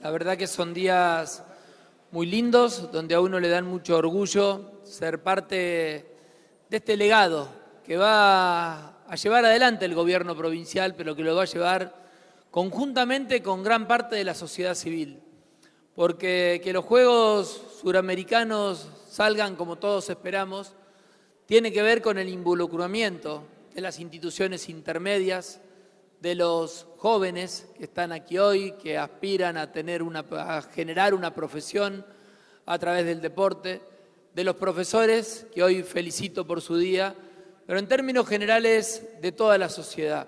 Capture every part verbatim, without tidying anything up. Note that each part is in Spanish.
La verdad que son días muy lindos, donde a uno le dan mucho orgullo ser parte de este legado que va a llevar adelante el gobierno provincial, pero que lo va a llevar conjuntamente con gran parte de la sociedad civil. Porque que los Juegos Suramericanos salgan como todos esperamos, tiene que ver con el involucramiento de las instituciones intermedias, de los jóvenes que están aquí hoy, que aspiran a, tener una, a generar una profesión a través del deporte, de los profesores, que hoy felicito por su día, pero en términos generales de toda la sociedad.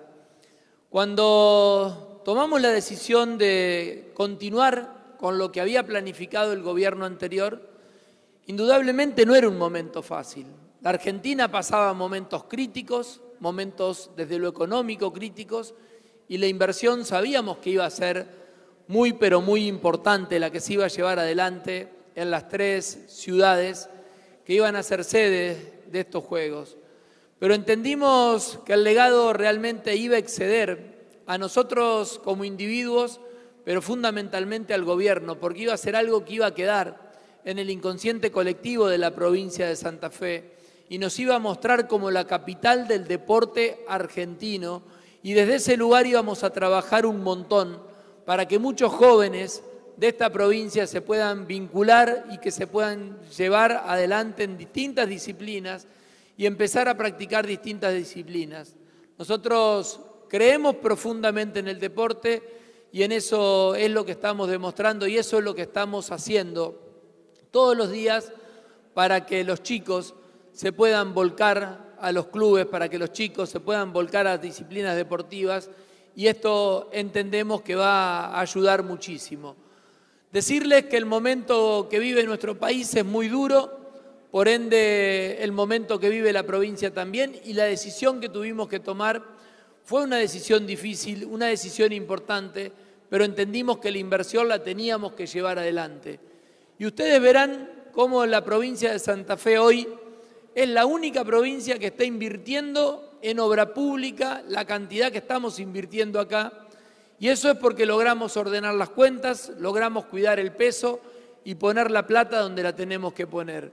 Cuando tomamos la decisión de continuar con lo que había planificado el gobierno anterior, indudablemente no era un momento fácil. La Argentina pasaba momentos críticos, momentos desde lo económico críticos, y la inversión sabíamos que iba a ser muy pero muy importante, la que se iba a llevar adelante en las tres ciudades que iban a ser sede de estos Juegos. Pero entendimos que el legado realmente iba a exceder a nosotros como individuos, pero fundamentalmente al gobierno, porque iba a ser algo que iba a quedar en el inconsciente colectivo de la provincia de Santa Fe y nos iba a mostrar como la capital del deporte argentino, y desde ese lugar íbamos a trabajar un montón para que muchos jóvenes de esta provincia se puedan vincular y que se puedan llevar adelante en distintas disciplinas y empezar a practicar distintas disciplinas. Nosotros creemos profundamente en el deporte y en eso es lo que estamos demostrando y eso es lo que estamos haciendo todos los días para que los chicos se puedan volcar a los clubes, para que los chicos se puedan volcar a las disciplinas deportivas, y esto entendemos que va a ayudar muchísimo. Decirles que el momento que vive nuestro país es muy duro, por ende el momento que vive la provincia también, y la decisión que tuvimos que tomar fue una decisión difícil, una decisión importante, pero entendimos que la inversión la teníamos que llevar adelante. Y ustedes verán cómo la provincia de Santa Fe hoy es la única provincia que está invirtiendo en obra pública la cantidad que estamos invirtiendo acá, y eso es porque logramos ordenar las cuentas, logramos cuidar el peso y poner la plata donde la tenemos que poner.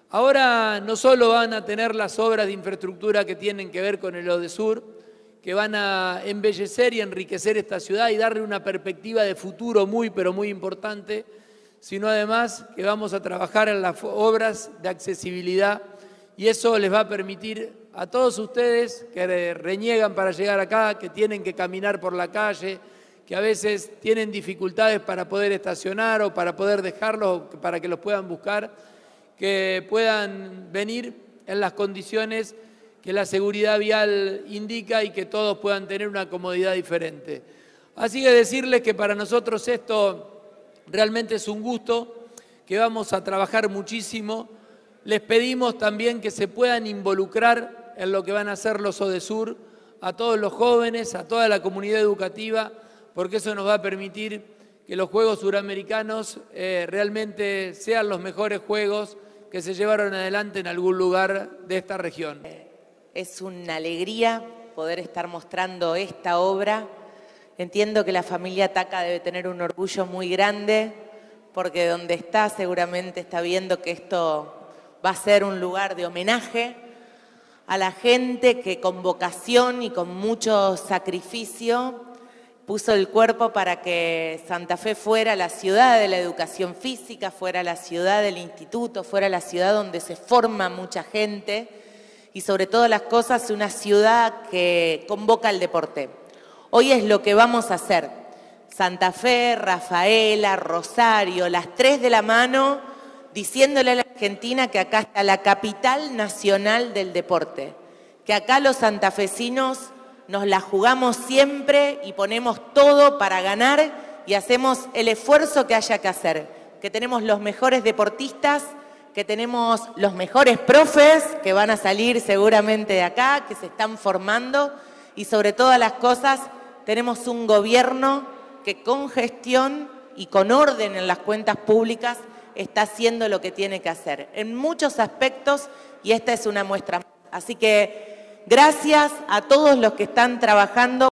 Ahora no solo van a tener las obras de infraestructura que tienen que ver con el ODESUR, que van a embellecer y enriquecer esta ciudad y darle una perspectiva de futuro muy pero muy importante, sino además que vamos a trabajar en las obras de accesibilidad, y eso les va a permitir a todos ustedes que reniegan para llegar acá, que tienen que caminar por la calle, que a veces tienen dificultades para poder estacionar o para poder dejarlos, para que los puedan buscar, que puedan venir en las condiciones que la seguridad vial indica y que todos puedan tener una comodidad diferente. Así que decirles que para nosotros esto realmente es un gusto, que vamos a trabajar muchísimo. Les pedimos también que se puedan involucrar en lo que van a hacer los ODESUR, a todos los jóvenes, a toda la comunidad educativa, porque eso nos va a permitir que los Juegos Suramericanos eh, realmente sean los mejores Juegos que se llevaron adelante en algún lugar de esta región. Es una alegría poder estar mostrando esta obra. Entiendo que la familia Taca debe tener un orgullo muy grande, porque donde está seguramente está viendo que esto va a ser un lugar de homenaje a la gente que con vocación y con mucho sacrificio puso el cuerpo para que Santa Fe fuera la ciudad de la educación física, fuera la ciudad del instituto, fuera la ciudad donde se forma mucha gente y sobre todas las cosas una ciudad que convoca al deporte. Hoy es lo que vamos a hacer. Santa Fe, Rafaela, Rosario, las tres de la mano, diciéndole a la Argentina que acá está la capital nacional del deporte, que acá los santafesinos nos la jugamos siempre y ponemos todo para ganar y hacemos el esfuerzo que haya que hacer, que tenemos los mejores deportistas, que tenemos los mejores profes que van a salir seguramente de acá, que se están formando, y sobre todas las cosas tenemos un gobierno que con gestión y con orden en las cuentas públicas está haciendo lo que tiene que hacer en muchos aspectos, y esta es una muestra. Así que gracias a todos los que están trabajando.